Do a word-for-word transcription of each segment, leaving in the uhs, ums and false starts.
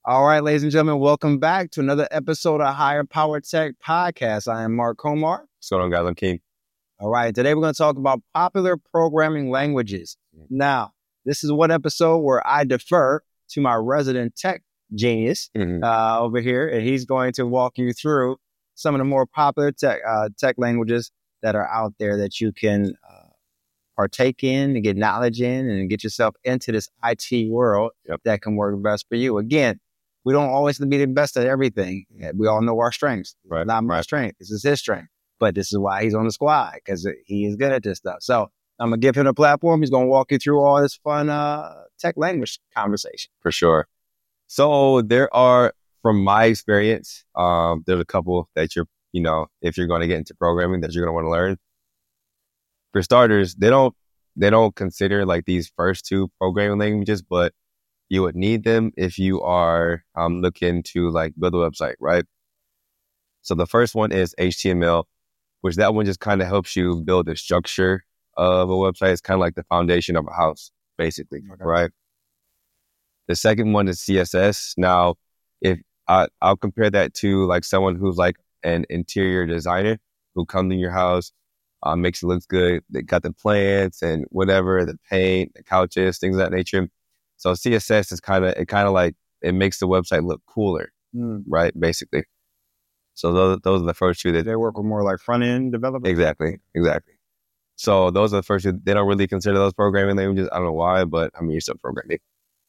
All right, ladies and gentlemen, welcome back to another episode of Higher Power Tech Podcast. I am Mark Komar. What's going on, guys? I'm King. All right, today we're going to talk about popular programming languages. Now, this is one episode where I defer to my resident tech genius mm-hmm. uh, over here, and he's going to walk you through some of the more popular tech uh, tech languages that are out there that you can uh, partake in and get knowledge in and get yourself into this I T world yep. that can work best for you. Again, we don't always be the best at everything. We all know our strengths. Right. Not my right. strength. This is his strength. But this is why he's on the squad, because he is good at this stuff. So I'm going to give him a platform. He's going to walk you through all this fun uh, tech language conversation. For sure. So there are, from my experience, um, there's a couple that you're, you know, if you're going to get into programming that you're going to want to learn. For starters, they don't, they don't consider like these first two programming languages, but you would need them if you are um, looking to like build a website, right? So the first one is H T M L, which that one just kind of helps you build the structure of a website. It's kind of like the foundation of a house, basically, okay. right? The second one is C S S. Now, if I, I'll compare that to like someone who's like an interior designer who comes in your house, uh, makes it look good. They got the plants and whatever, the paint, the couches, things of that nature. So C S S is kind of, it kind of like, it makes the website look cooler, mm. right? Basically. So those, those are the first two that they work with more like front end developers. Exactly. Exactly. So those are the first two. They don't really consider those programming languages. I don't know why, but I mean, you're still programming.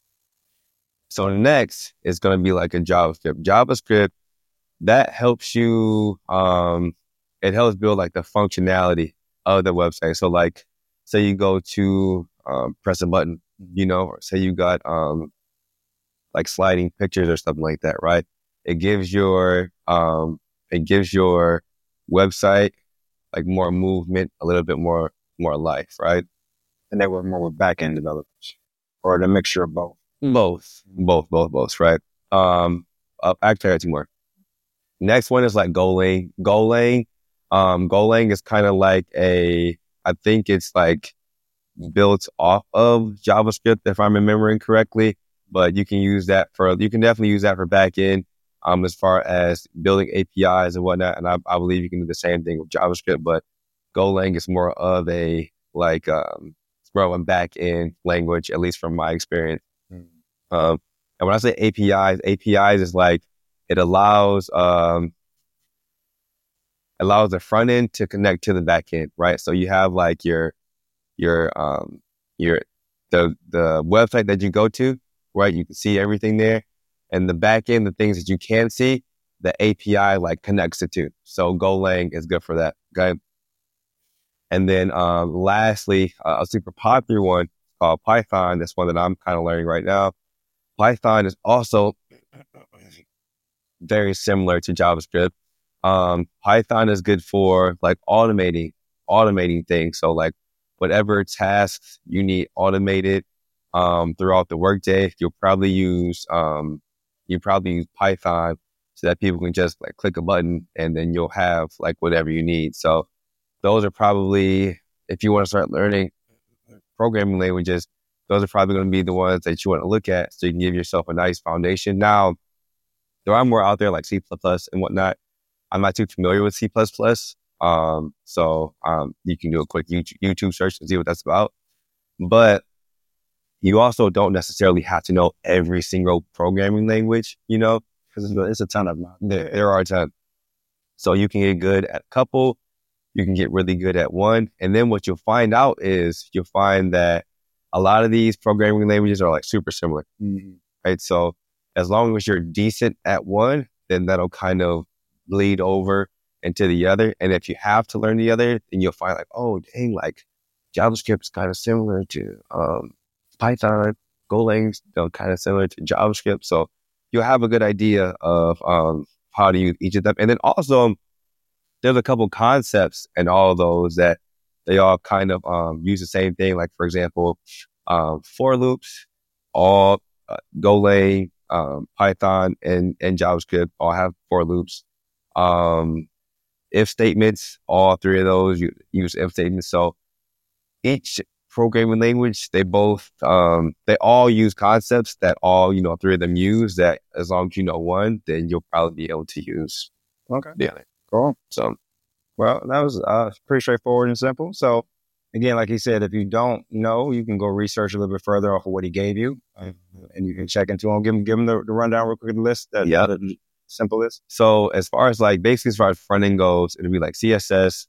So next is going to be like a JavaScript. JavaScript, that helps you, um, it helps build like the functionality of the website. So like, say you go to um, press a button, you know, or say you got um, like sliding pictures or something like that, right? It gives your, um, it gives your website like more movement, a little bit more, more life, right? And they work more with back-end developers or the mixture of both. Both, both, both, both, right? Um, uh, actually, I got two more. Next one is like Golang. Golang, um, Golang is kind of like a, I think it's like built off of JavaScript, if I'm remembering correctly, but you can use that for, you can definitely use that for backend, um, as far as building A P Is and whatnot. And I, I believe you can do the same thing with JavaScript, but Golang is more of a, like, um, more of a back-end language, at least from my experience. Um, and when I say A P Is, A P Is is like, it allows, um, allows the front end to connect to the back end, right? So you have like your, your, um, your, the, the website that you go to, right? You can see everything there, and the back end, the things that you can see, the A P I like connects it to. So Golang is good for that. Okay. And then, um, lastly, uh, a super popular one called Python. That's one that I'm kind of learning right now. Python is also very similar to JavaScript. Um, Python is good for like automating, automating things. So like whatever tasks you need automated, um, throughout the workday, you'll probably use, um, you probably use Python so that people can just like click a button and then you'll have like whatever you need. So those are probably, if you want to start learning programming languages, those are probably going to be the ones that you want to look at so you can give yourself a nice foundation. Now, there are more out there like C plus plus and whatnot. I'm not too familiar with C plus plus. Um, so um, you can do a quick YouTube search and see what that's about. But you also don't necessarily have to know every single programming language, you know, because it's a ton of them. There, there are a ton. So you can get good at a couple. You can get really good at one. And then what you'll find out is you'll find that a lot of these programming languages are like super similar, mm-hmm. right? So as long as you're decent at one, then that'll kind of bleed over into the other. And if you have to learn the other, then you'll find like, oh, dang, like JavaScript is kind of similar to um, Python. Golang's you know, kind of similar to JavaScript. So you'll have a good idea of um, how to use each of them. And then also, there's a couple concepts in all of those that they all kind of um, use the same thing. Like, for example, um, for loops, all uh, Golang, um, Python, and, and JavaScript all have for loops. Um, if statements, all three of those you, use if statements. So each programming language, they both, um, they all use concepts that all, you know, three of them use, that as long as you know one, then you'll probably be able to use Okay. the other. Cool. So, well, that was uh, pretty straightforward and simple. So, again, like he said, if you don't know, you can go research a little bit further off of what he gave you, uh, and you can check into him. Give him, give him the, the rundown real quick of the list. That, yeah. The simple list. So, as far as like, basically, as far as front end goes, it'll be like C S S,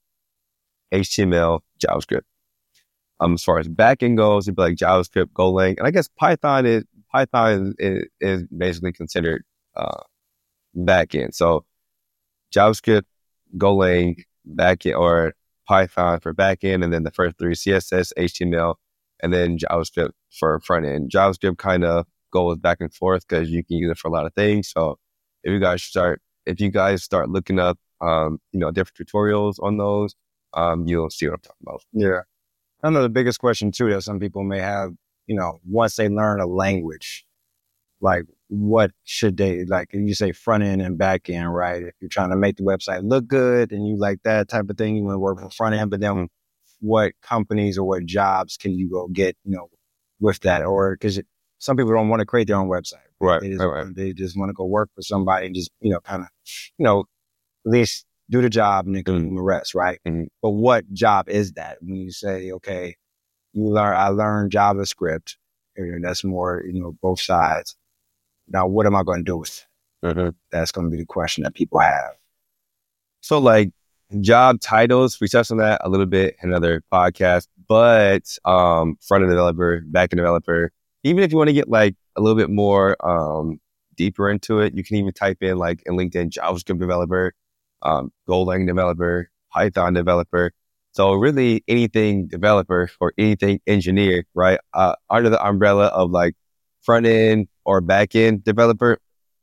H T M L, JavaScript. Um, as far as backend goes, it'd be like JavaScript, Golang, and I guess Python is Python is, is basically considered uh, backend. So JavaScript, Golang, backend, or Python for backend, and then the first three C S S, H T M L, and then JavaScript for front end. JavaScript kind of goes back and forth because you can use it for a lot of things. So if you guys start, if you guys start looking up, um, you know, different tutorials on those, um, you'll see what I'm talking about. Yeah. I know the biggest question too that some people may have, you know, once they learn a language, like what should they, like you say front end and back end, right? If you're trying to make the website look good and you like that type of thing, you want to work with front end, but then what companies or what jobs can you go get, you know, with that? Or because some people don't want to create their own website. Right. They just, right, right. they just want to go work for somebody and just, you know, kind of, you know, at least do the job and then do the rest, right? Mm-hmm. But what job is that? When you say, okay, you learn, I learned JavaScript, you know, that's more, you know, both sides. Now, what am I going to do with it? Mm-hmm. That's going to be the question that people have. So, like job titles, we touched on that a little bit in another podcast. But um, front end developer, back end developer, even if you want to get like a little bit more um, deeper into it, you can even type in like in LinkedIn JavaScript developer. Um, Golang developer, Python developer. So really anything developer or anything engineer, right? Uh, under the umbrella of like front end or back end developer,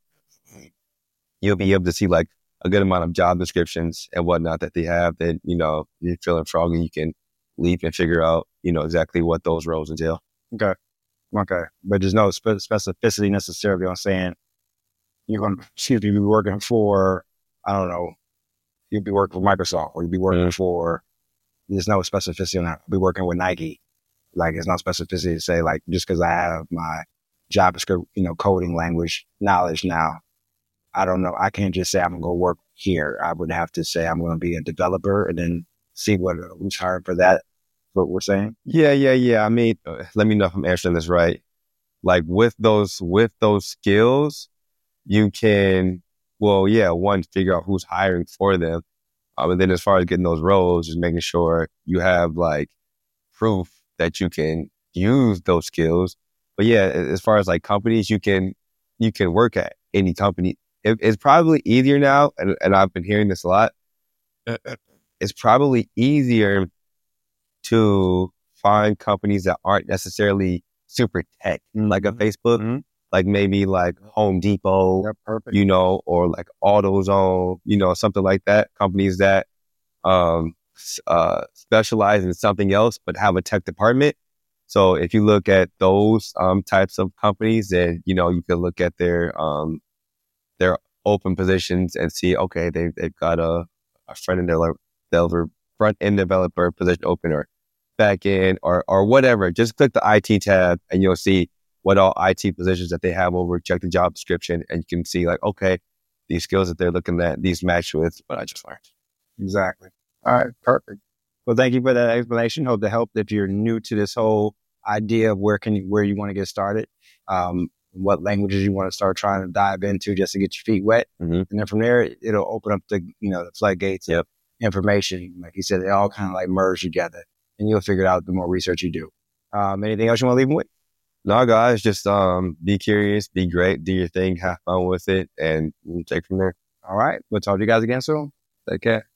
you'll be able to see like a good amount of job descriptions and whatnot that they have. That, you know, you're feeling froggy, you can leap and figure out, you know, exactly what those roles entail. Okay. Okay. But there's no spe- specificity necessarily on saying you're going to choose to be working for, I don't know, you'd be working for Microsoft or you'd be working mm-hmm. for, there's no specificity on that. I'll be working with Nike. Like, there's no specificity to say, like, just because I have my JavaScript, you know, coding language knowledge now, I don't know. I can't just say I'm going to go work here. I would have to say I'm going to be a developer and then see what who's hired for that. What we're saying? Yeah, yeah, yeah. I mean, uh, let me know if I'm answering this right. Like with those, with those skills, you can, well, yeah, one, figure out who's hiring for them. Um, and then as far as getting those roles, just making sure you have like proof that you can use those skills. But yeah, as far as like companies, you can, you can work at any company. It, it's probably easier now. And, and I've been hearing this a lot. It's probably easier to find companies that aren't necessarily super tech, mm-hmm. like a Facebook, mm-hmm. like maybe like Home Depot, yeah, perfect. You know, or like AutoZone, you know, something like that. Companies that um, uh, specialize in something else, but have a tech department. So if you look at those um, types of companies, then, you know, you can look at their um, their open positions and see, okay, they, they've got a, a front end developer, front end developer position open, or back end, or or whatever. Just click the I T tab and you'll see what all I T positions that they have over. Check the job description and you can see like, okay, these skills that they're looking at, these match with what I just learned. Exactly. All right, perfect. Well, thank you for that explanation. Hope to help if you're new to this whole idea of where can you, where you want to get started, um, what languages you want to start trying to dive into just to get your feet wet, mm-hmm. and then from there it'll open up the you know the floodgates yep. of information. Like you said, they all kind of like merge together, and you'll figure it out the more research you do. Um, anything else you want to leave them with? No, guys, just um, be curious, be great, do your thing, have fun with it, and we'll take from there. All right, we'll talk to you guys again soon. Take care.